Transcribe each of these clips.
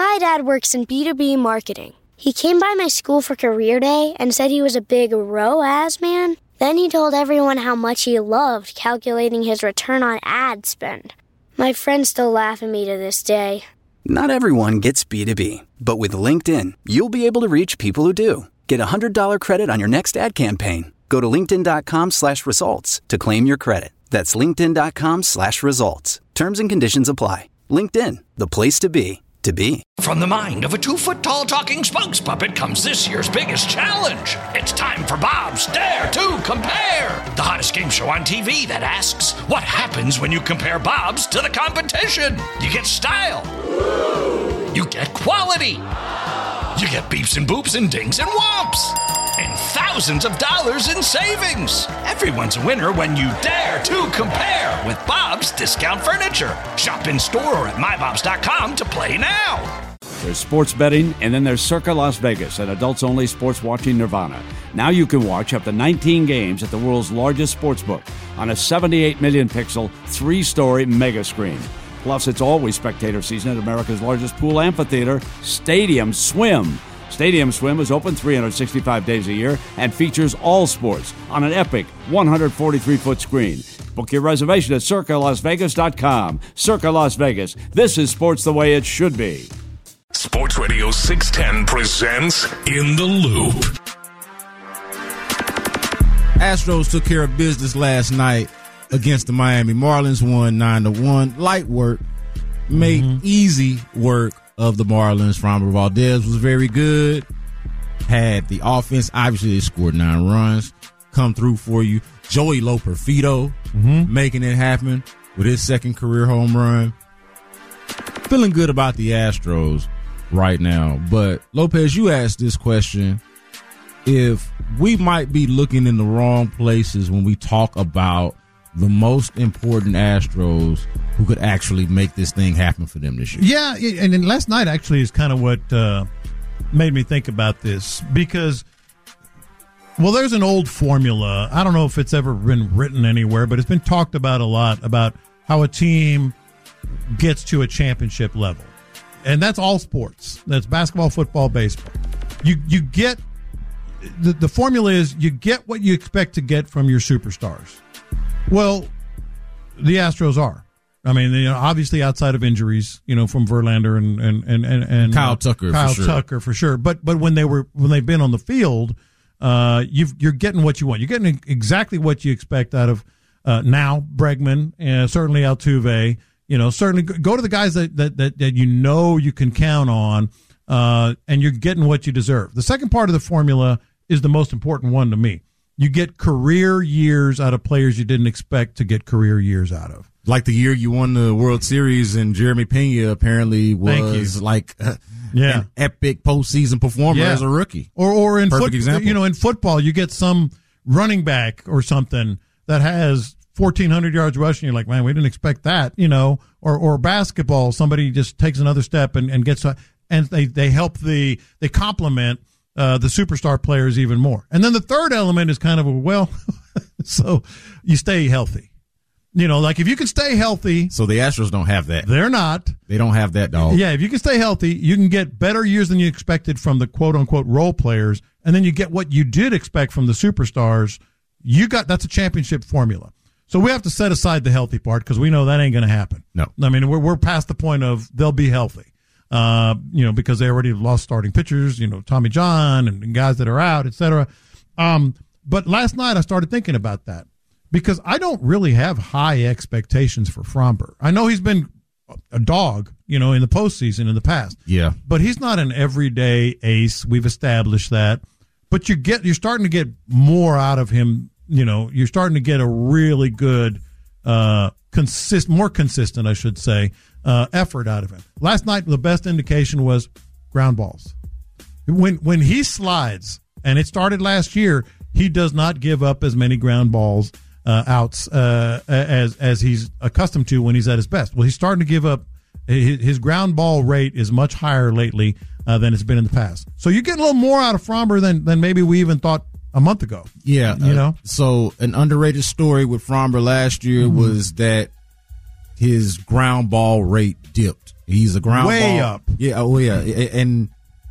My dad works in B2B marketing. He came by my school for career day and said he was a big ROAS man. Then he told everyone how much he loved calculating his return on ad spend. My friends still laugh at me to this day. Not everyone gets B2B, but with LinkedIn, you'll be able to reach people who do. Get a $100 credit on your next ad campaign. Go to linkedin.com/results to claim your credit. That's linkedin.com/results. Terms and conditions apply. LinkedIn, the place to be. From the mind of a 2-foot-tall talking spokes puppet comes this year's biggest challenge. It's time for Bob's Dare to Compare, the hottest game show on TV that asks, what happens when you compare Bob's to the competition? You get style. You get quality. You get beeps and boops and dings and whomps. And thousands of dollars in savings. Everyone's a winner when you dare to compare with Bob's Discount Furniture. Shop in store or at mybobs.com to play now. There's sports betting, and then there's Circa Las Vegas, an adults-only sports watching nirvana. Now you can watch up to 19 games at the world's largest sportsbook on a 78 million pixel, 3-story mega screen. Plus, it's always spectator season at America's largest pool amphitheater, Stadium Swim. Stadium Swim is open 365 days a year and features all sports on an epic 143-foot screen. Book your reservation at CircaLasVegas.com. Circa Las Vegas. This is sports the way it should be. Sports Radio 610 presents In the Loop. Astros took care of business last night against the Miami Marlins, won 9-1. Light work, made easy work of the Marlins. Framber Valdez was very good. Had the offense. Obviously, they scored 9 runs. Come through for you. Joey Loperfido making it happen with his second career home run. Feeling good about the Astros right now. But, Lopez, you asked this question. If we might be looking in the wrong places when we talk about the most important Astros who could actually make this thing happen for them this year. Yeah, and then last night actually is kind of what made me think about this because, well, there's an old formula. I don't know if it's ever been written anywhere, but it's been talked about a lot about how a team gets to a championship level. And that's all sports. That's basketball, football, baseball. You get the formula is you get what you expect to get from your superstars. Well, the Astros are. I mean, obviously outside of injuries, from Verlander and Kyle Tucker, for sure. But when they've been on the field, you're getting what you want. You're getting exactly what you expect out of now Bregman and certainly Altuve. Certainly go to the guys that you can count on, and you're getting what you deserve. The second part of the formula is the most important one to me. You get career years out of players you didn't expect to get career years out of. Like the year you won the World Series and Jeremy Pena apparently was like an epic postseason performer as a rookie. Or in example. In football, you get some running back or something that has 1,400 yards rushing. You're like, man, we didn't expect that, or basketball, somebody just takes another step and gets, and they help they complement the superstar players even more. And then the third element is kind of so you stay healthy. Like if you can stay healthy. So the Astros don't have that. They're not. They don't have that, dog. Yeah, if you can stay healthy, you can get better years than you expected from the quote-unquote role players, and then you get what you did expect from the superstars. That's a championship formula. So we have to set aside the healthy part because we know that ain't going to happen. No. I mean, we're past the point of they'll be healthy. Because they already lost starting pitchers, Tommy John and guys that are out, et cetera. But last night I started thinking about that because I don't really have high expectations for Framber. I know he's been a dog, in the postseason in the past. Yeah. But he's not an everyday ace. We've established that. But you're starting to get more out of him. You're starting to get a really good, more consistent, I should say, effort out of him. Last night, the best indication was ground balls. When he slides, and it started last year, he does not give up as many ground balls outs as he's accustomed to when he's at his best. Well, he's starting to give up. His ground ball rate is much higher lately than it's been in the past. So you get a little more out of Framber than maybe we even thought a month ago. Yeah. So an underrated story with Framber last year was that his ground ball rate dipped He's a ground way ball. up. Yeah, oh yeah, and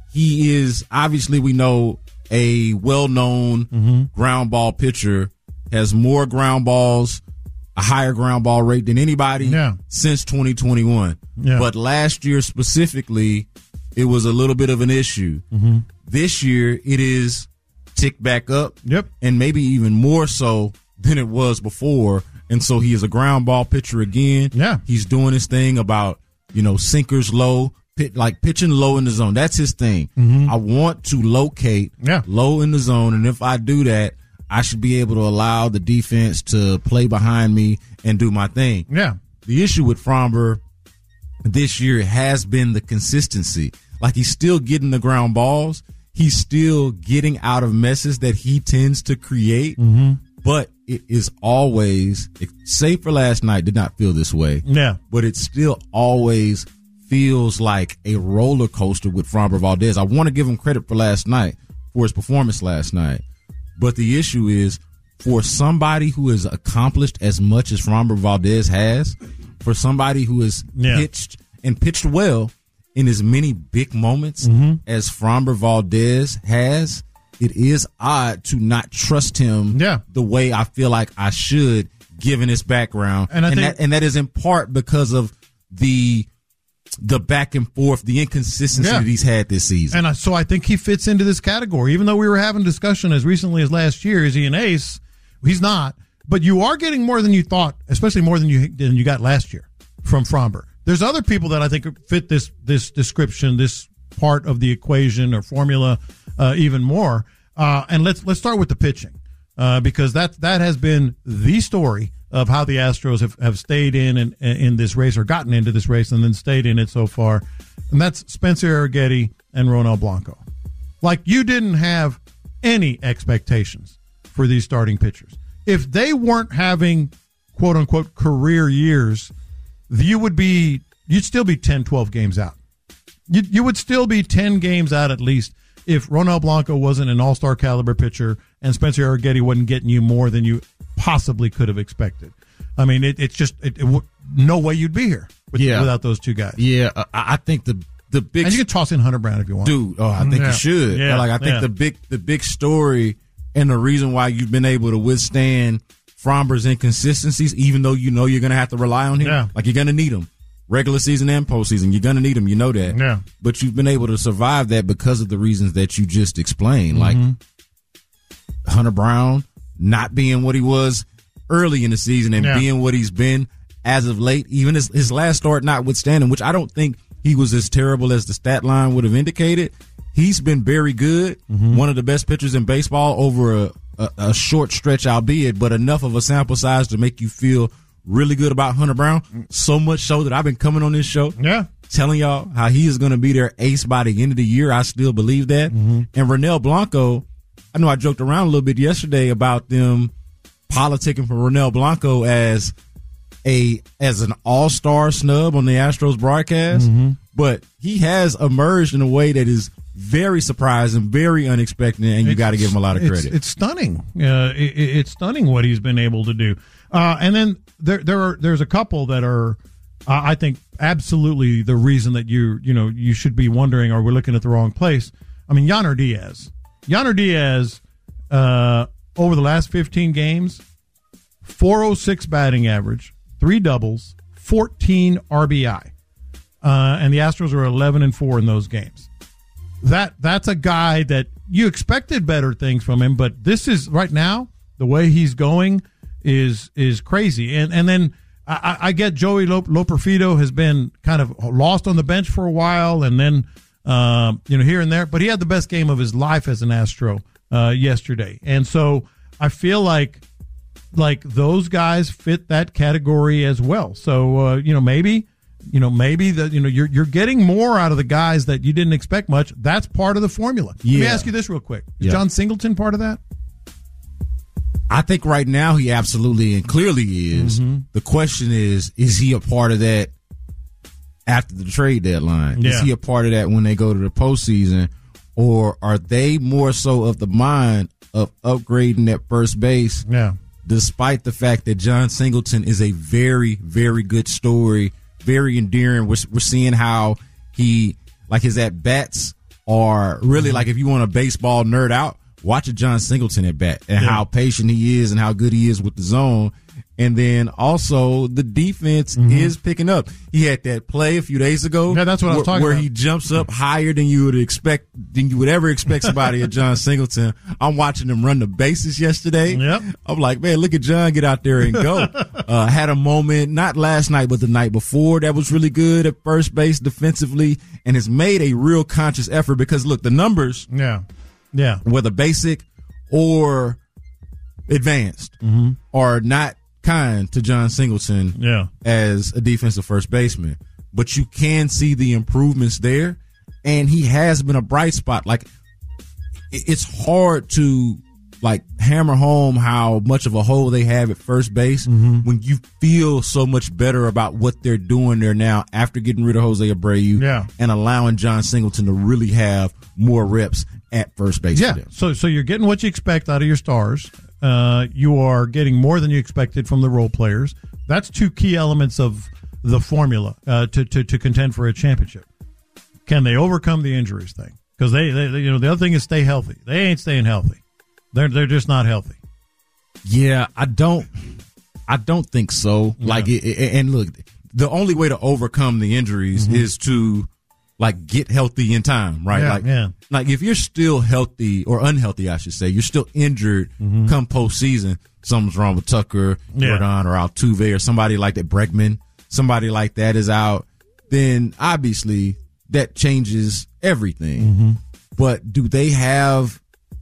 he is obviously, we know, a well-known ground ball pitcher. Has more ground balls, a higher ground ball rate than anybody since 2021. Yeah. But last year specifically, it was a little bit of an issue. This year, it is ticked back up, and maybe even more so than it was before. And so he is a ground ball pitcher again. Yeah. He's doing his thing about, sinkers low, pitching low in the zone. That's his thing. I want to locate low in the zone, and if I do that, I should be able to allow the defense to play behind me and do my thing. Yeah. The issue with Framber this year has been the consistency. Like, he's still getting the ground balls. He's still getting out of messes that he tends to create. But it is always, save for last night, did not feel this way. Yeah. But it still always feels like a roller coaster with Framber Valdez. I want to give him credit for last night, for his performance last night. But the issue is, for somebody who has accomplished as much as Framber Valdez has, for somebody who has pitched well in as many big moments as Framber Valdez has, it is odd to not trust him the way I feel like I should, given his background. And that is in part because of the back and forth, the inconsistency that he's had this season. And so I think he fits into this category. Even though we were having discussion as recently as last year, is he an ace? He's not. But you are getting more than you thought, especially more than you got last year from Framber. There's other people that I think fit this description, this part of the equation or formula even more. And let's start with the pitching because that has been the story of how the Astros have stayed in this race, or gotten into this race and then stayed in it so far. And that's Spencer Arrighetti and Ronel Blanco. Like, you didn't have any expectations for these starting pitchers. If they weren't having, quote unquote, career years, you'd still be 10, 12 games out. You would still be 10 games out at least if Ronel Blanco wasn't an all-star caliber pitcher and Spencer Arrighetti wasn't getting you more than you possibly could have expected. I mean, it's just no way you'd be here without those two guys. Yeah, I think the big, and you can toss in Hunter Brown if you want, dude. Oh, I think you should. Yeah, I think the big story and the reason why you've been able to withstand Framber's inconsistencies, even though you're going to have to rely on him, like you're going to need him. Regular season and postseason, you're going to need him. You know that. Yeah. But you've been able to survive that because of the reasons that you just explained. Like Hunter Brown not being what he was early in the season and being what he's been as of late, even his last start notwithstanding, which I don't think he was as terrible as the stat line would have indicated. He's been very good, one of the best pitchers in baseball over a short stretch, albeit, but enough of a sample size to make you feel really good about Hunter Brown. So much so that I've been coming on this show telling y'all how he is going to be their ace by the end of the year. I still believe that. And Ronel Blanco, I know I joked around a little bit yesterday about them politicking for Ronel Blanco as an all-star snub on the Astros broadcast, but he has emerged in a way that is very surprising, very unexpected, and you got to give him a lot of credit. It's stunning. It's stunning what he's been able to do. And then there's a couple that are, I think, absolutely the reason that you should be wondering, are we looking at the wrong place? I mean, Yainer Diaz. Yainer Diaz, over the last 15 games, 406 batting average, 3 doubles, 14 RBI. And the Astros are 11-4 in those games. That's a guy that you expected better things from him, but this is right now, the way he's going is crazy. And then I get Joey Loperfido has been kind of lost on the bench for a while, and then here and there, but he had the best game of his life as an Astro yesterday. And so I feel like those guys fit that category as well. So maybe you're getting more out of the guys that you didn't expect much. That's part of the formula. Let me ask you this real quick. Is John Singleton part of that? I think right now he absolutely and clearly is. The question is he a part of that after the trade deadline? Is he a part of that when they go to the postseason? Or are they more so of the mind of upgrading at first base? Yeah. Despite the fact that John Singleton is a very, very good story very endearing. We're seeing how he, like, his at-bats are really like, if you want a baseball nerd out, watch a John Singleton at bat and how patient he is and how good he is with the zone. And then also the defense is picking up. He had that play a few days ago. Yeah, that's what I was talking where about. he jumps up higher than you would ever expect somebody at John Singleton. I'm watching him run the bases yesterday. Yep. I'm like, man, look at John get out there and go. Had a moment, not last night, but the night before, that was really good at first base defensively, and has made a real conscious effort because, look, the numbers, whether basic or advanced, are not kind to John Singleton as a defensive first baseman. But you can see the improvements there, and he has been a bright spot. Like, it's hard to, like, hammer home how much of a hole they have at first base when you feel so much better about what they're doing there now after getting rid of Jose Abreu and allowing John Singleton to really have more reps at first base. Yeah, so you're getting what you expect out of your stars. You are getting more than you expected from the role players. That's two key elements of the formula to contend for a championship. Can they overcome the injuries thing? Because they the other thing is stay healthy. They ain't staying healthy. They're just not healthy. Yeah, I don't think so. Yeah. Like, and look, the only way to overcome the injuries is to, like, get healthy in time, right? Like if you're still healthy or unhealthy, I should say, you're still injured come postseason, something's wrong with Tucker, Jordan, or Altuve, or somebody like that, Bregman, somebody like that is out, then obviously that changes everything. But do they have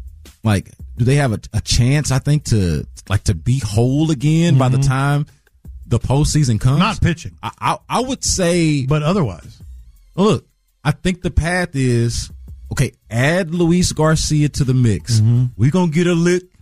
a chance, I think, to be whole again by the time the postseason comes? Not pitching. I would say. But otherwise. Look, I think the path is, okay, add Luis Garcia to the mix. We're going to get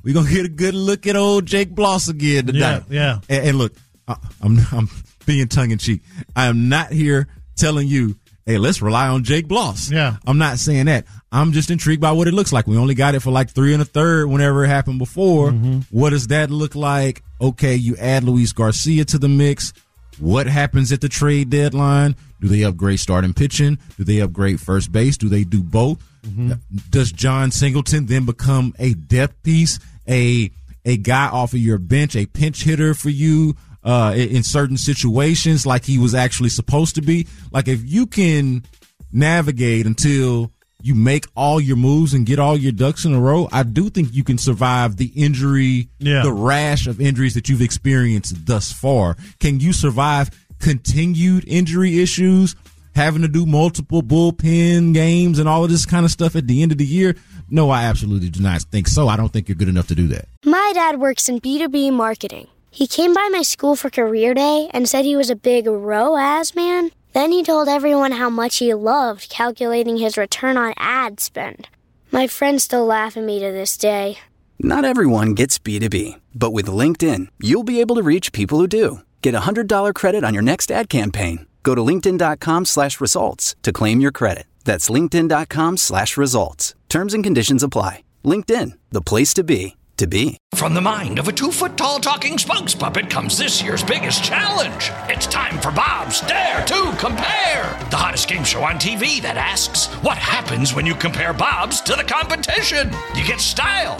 a good look at old Jake Bloss again tonight. Yeah. And look, I'm being tongue in cheek. I am not here telling you, hey, let's rely on Jake Bloss. Yeah. I'm not saying that. I'm just intrigued by what it looks like. We only got it for like 3 1/3 whenever it happened before. What does that look like? Okay, you add Luis Garcia to the mix. What happens at the trade deadline? Do they upgrade starting pitching? Do they upgrade first base? Do they do both? Does John Singleton then become a depth piece, a guy off of your bench, a pinch hitter for you in certain situations like he was actually supposed to be? Like, if you can navigate until you make all your moves and get all your ducks in a row, I do think you can survive the injury, the rash of injuries that you've experienced thus far. Can you survive continued injury issues, having to do multiple bullpen games and all of this kind of stuff at the end of the year? No, I absolutely do not think so. I don't think you're good enough to do that. My dad works in B2B marketing. He came by my school for career day and said he was a big ROAS man. Then he told everyone how much he loved calculating his return on ad spend. My friends still laugh at me to this day. Not everyone gets B2B, but with LinkedIn, you'll be able to reach people who do. Get a $100 credit on your next ad campaign. Go to linkedin.com/results to claim your credit. That's linkedin.com/results. Terms and conditions apply. LinkedIn, the place to be. From the mind of a 2-foot-tall talking spokes puppet comes this year's biggest challenge. It's time for Bob's Dare to Compare, the hottest game show on TV that asks, what happens when you compare Bob's to the competition? You get style.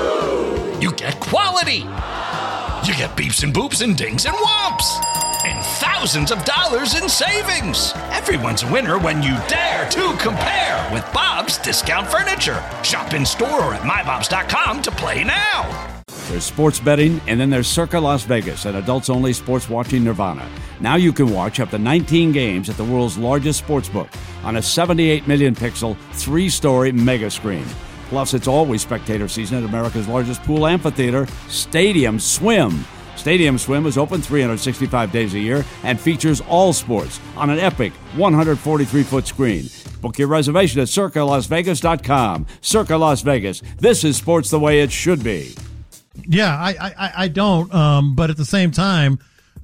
You get quality. You get beeps and boops and dings and whomps. And thousands of dollars in savings. Everyone's a winner when you dare to compare with Bob's Discount Furniture. Shop in store or at mybobs.com to play now. There's sports betting, and then there's Circa Las Vegas, an adults-only sports watching nirvana. Now you can watch up to 19 games at the world's largest sportsbook on a 78 million pixel, 3-story mega screen. Plus, it's always spectator season at America's largest pool amphitheater, Stadium Swim. Stadium Swim is open 365 days a year and features all sports on an epic 143-foot screen. Book your reservation at CircaLasVegas.com. Circa Las Vegas. This is sports the way it should be. Yeah, I don't. But at the same time,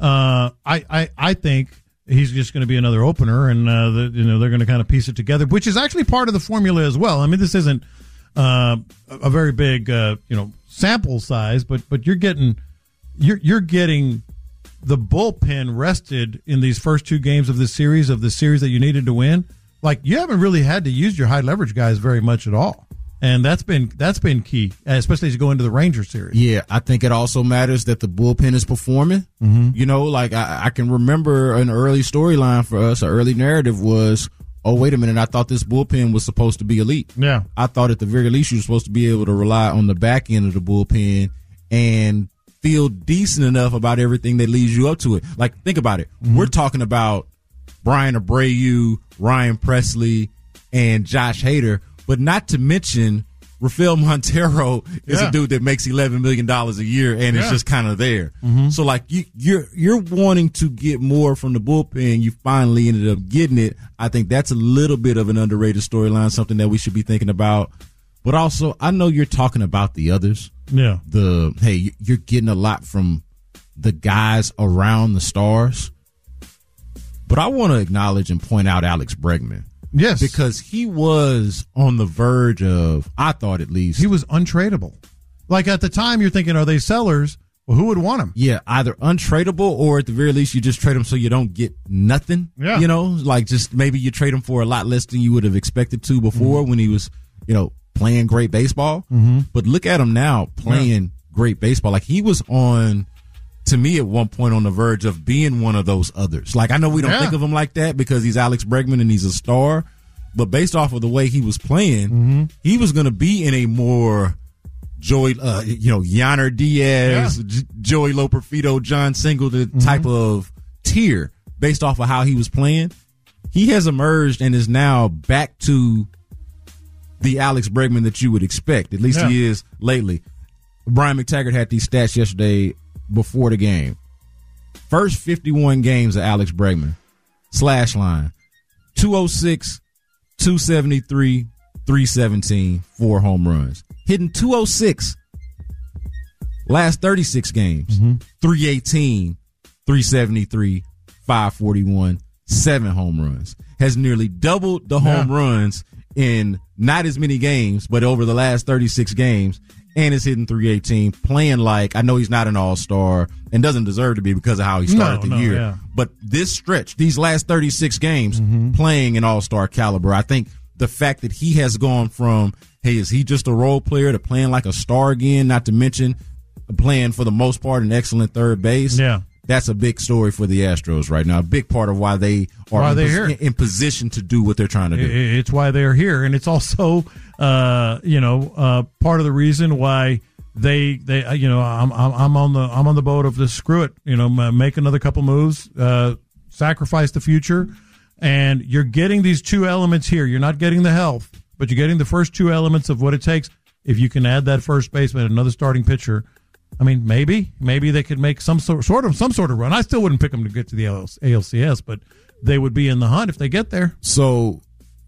I think he's just going to be another opener, and they're going to kind of piece it together, which is actually part of the formula as well. I mean, this isn't a very big sample size, but you're getting the bullpen rested in these first 2 games of the series that you needed to win, like you haven't really had to use your high leverage guys very much at all. And that's been key, especially as you go into the Rangers series. Yeah, I think it also matters that the bullpen is performing. Mm-hmm. You know, like I can remember an early storyline for us, an early narrative was, oh, wait a minute, I thought this bullpen was supposed to be elite. Yeah. I thought at the very least you were supposed to be able to rely on the back end of the bullpen and feel decent enough about everything that leads you up to it. Like, think about it. Mm-hmm. We're talking about Brian Abreu, Ryan Presley, and Josh Hader, but not to mention Rafael Montero is a dude that makes $11 million a year and is just kind of there. Mm-hmm. So, like, you're wanting to get more from the bullpen. You finally ended up getting it. I think that's a little bit of an underrated storyline, something that we should be thinking about. But also, I know you're talking about the others. Yeah. You're getting a lot from the guys around the stars. But I want to acknowledge and point out Alex Bregman. Yes. Because he was on the verge of, I thought at least. He was untradeable. Like at the time, you're thinking, are they sellers? Well, who would want him? Yeah, either untradeable or at the very least you just trade him so you don't get nothing. Yeah. You know, like just maybe you trade him for a lot less than you would have expected to before when he was, playing great baseball. Mm-hmm. But look at him now playing great baseball. Like he was on, to me at one point, on the verge of being one of those others. Like I know we don't think of him like that because he's Alex Bregman and he's a star, but based off of the way he was playing, he was going to be in a more Yanner Diaz, Joey Loperfido, John Singleton type of tier based off of how he was playing. He has emerged and is now back to the Alex Bregman that you would expect. At least he is lately. Brian McTaggart had these stats yesterday before the game. First 51 games of Alex Bregman. Slash line. 206, 273, 317, 4 home runs. Hitting 206 last 36 games. 318, 373, 541, 7 home runs. Has nearly doubled the home runs in not as many games, but over the last 36 games, and is hitting 318, playing like, I know he's not an all-star and doesn't deserve to be because of how he started the year. Yeah. But this stretch, these last 36 games, playing an all-star caliber, I think the fact that he has gone from, hey, is he just a role player, to playing like a star again, not to mention playing for the most part an excellent third base. Yeah. That's a big story for the Astros right now. A big part of why they are in position to do what they're trying to do. It's why they're here, and it's also, part of the reason why they I'm on the boat of this. Screw it, make another couple moves, sacrifice the future, and you're getting these 2 elements here. You're not getting the health, but you're getting the first 2 elements of what it takes. If you can add that first baseman, another starting pitcher. I mean, maybe they could make some sort of run. I still wouldn't pick them to get to the ALCS, but they would be in the hunt if they get there. So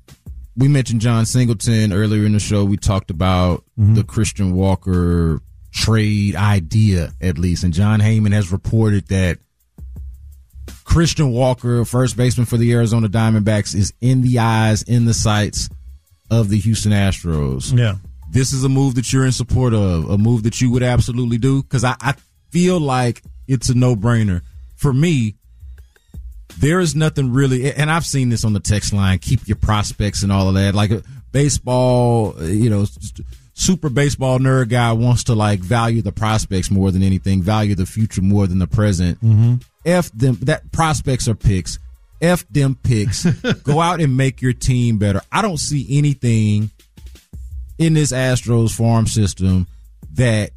we mentioned John Singleton earlier in the show. We talked about the Christian Walker trade idea, at least, and John Heyman has reported that Christian Walker, first baseman for the Arizona Diamondbacks, is in the eyes, in the sights of the Houston Astros. Yeah. This is a move that you're in support of, a move that you would absolutely do? Because I feel like it's a no-brainer. For me, there is nothing really, and I've seen this on the text line, keep your prospects and all of that. Like baseball, super baseball nerd guy wants to like value the prospects more than anything, value the future more than the present. F them, that prospects are picks. F them picks. Go out and make your team better. I don't see anything in this Astros farm system that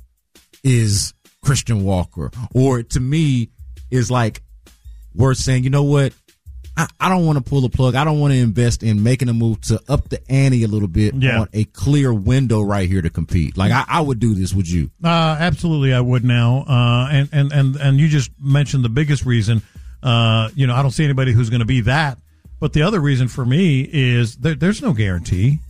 is Christian Walker, or to me is like worth saying, you know what, I don't want to pull the plug. I don't want to invest in making a move to up the ante a little bit on a clear window right here to compete. Like I would do this. Would you? Absolutely, I would now. And you just mentioned the biggest reason. I don't see anybody who's going to be that. But the other reason for me is there's no guarantee.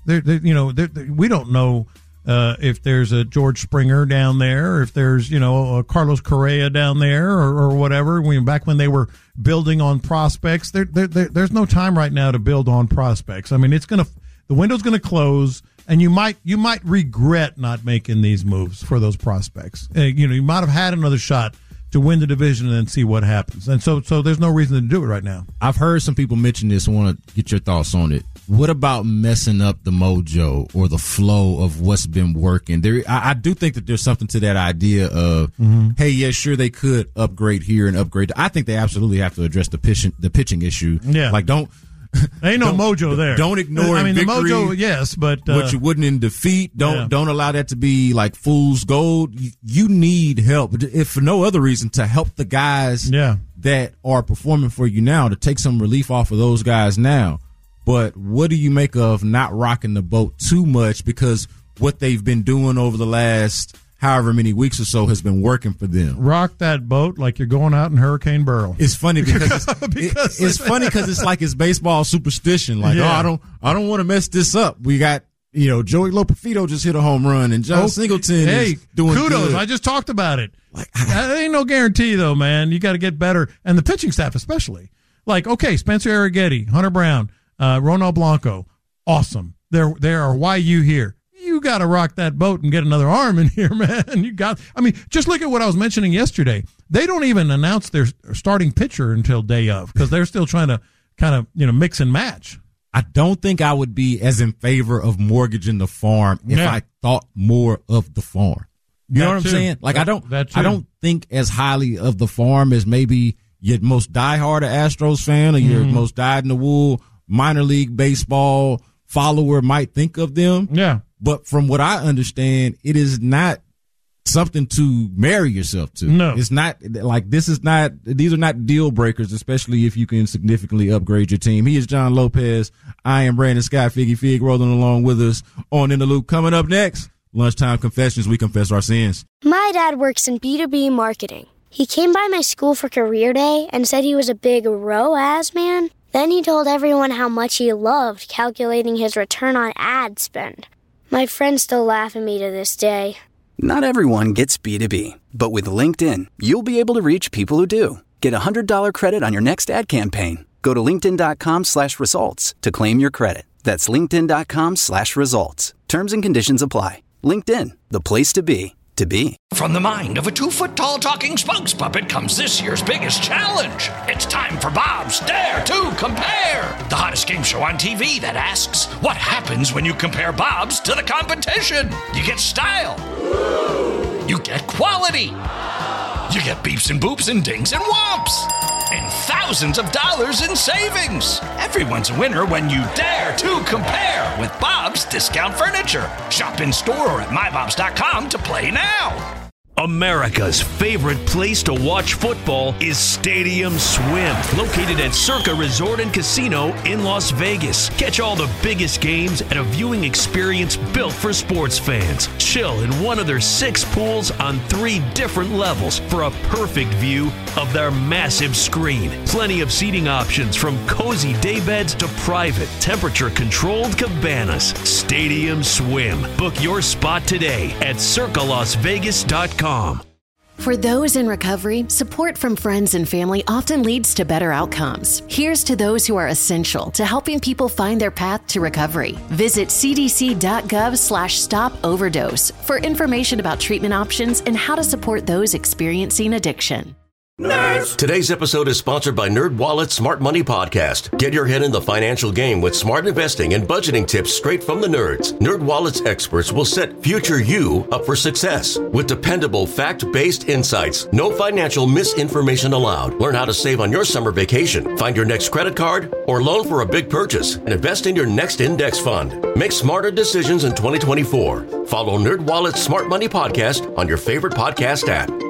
We don't know if there's a George Springer down there, or if there's a Carlos Correa down there, or whatever. Back when they were building on prospects, there's no time right now to build on prospects. I mean, the window's gonna close, and you might regret not making these moves for those prospects. You might have had another shot to win the division and then see what happens. And so there's no reason to do it right now. I've heard some people mention this. I want to get your thoughts on it. What about messing up the mojo or the flow of what's been working? I do think that there's something to that idea of, hey, yeah, sure, they could upgrade here and upgrade. I think they absolutely have to address the pitching issue. Yeah. Like, ain't no mojo there. Don't ignore the victory, mojo, yes, but what you wouldn't in defeat. Don't allow that to be like fool's gold. You need help, if for no other reason, to help the guys that are performing for you now, to take some relief off of those guys now. But what do you make of not rocking the boat too much, because what they've been doing over the last however many weeks or so has been working for them? Rock that boat like you're going out in Hurricane Beryl. It's funny because it's like it's baseball superstition. Like, I don't want to mess this up. We got, Joey Lopefito just hit a home run, and John Singleton is doing kudos. Good. I just talked about it. That ain't no guarantee though, man. You got to get better, and the pitching staff especially. Like, okay, Spencer Arrighetti, Hunter Brown, Ronald Blanco, awesome. There are why you here. You got to rock that boat and get another arm in here, man. Just look at what I was mentioning yesterday. They don't even announce their starting pitcher until day of, because they're still trying to kind of, mix and match. I don't think I would be as in favor of mortgaging the farm if I thought more of the farm. You know what I'm saying? Like, I don't think as highly of the farm as maybe your most diehard Astros fan or your most dyed-in-the-wool minor league baseball follower might think of them. Yeah. But from what I understand, it is not something to marry yourself to. No. It's not like these are not deal breakers, especially if you can significantly upgrade your team. He is John Lopez. I am Brandon Scott, Figgy Fig, rolling along with us on In the Loop. Coming up next, Lunchtime Confessions. We confess our sins. My dad works in B2B marketing. He came by my school for career day and said he was a big ROAS man. Then he told everyone how much he loved calculating his return on ad spend. My friends still laugh at me to this day. Not everyone gets B2B, but with LinkedIn, you'll be able to reach people who do. Get a $100 credit on your next ad campaign. Go to linkedin.com/results to claim your credit. That's linkedin.com/results. Terms and conditions apply. LinkedIn, the place to be. From the mind of a 2-foot-tall talking spokes puppet comes this year's biggest challenge. It's time for Bob's Dare to Compare, the hottest game show on TV that asks, what happens when you compare Bob's to the competition? You get style. You get quality. You get beeps and boops and dings and whomps. And thousands of dollars in savings. Everyone's a winner when you dare to compare with Bob's Discount Furniture. Shop in store or at mybobs.com to play now. America's favorite place to watch football is Stadium Swim, located at Circa Resort and Casino in Las Vegas. Catch all the biggest games at a viewing experience built for sports fans. Chill in one of their 6 pools on 3 different levels for a perfect view of their massive screen. Plenty of seating options from cozy daybeds to private, temperature-controlled cabanas. Stadium Swim. Book your spot today at circalasvegas.com. For those in recovery, support from friends and family often leads to better outcomes. Here's to those who are essential to helping people find their path to recovery. Visit cdc.gov/stop-overdose for information about treatment options and how to support those experiencing addiction. Nerds! Today's episode is sponsored by NerdWallet's Smart Money Podcast. Get your head in the financial game with smart investing and budgeting tips straight from the nerds. NerdWallet's experts will set future you up for success with dependable, fact-based insights. No financial misinformation allowed. Learn how to save on your summer vacation, find your next credit card, or loan for a big purchase, and invest in your next index fund. Make smarter decisions in 2024. Follow NerdWallet's Smart Money Podcast on your favorite podcast app.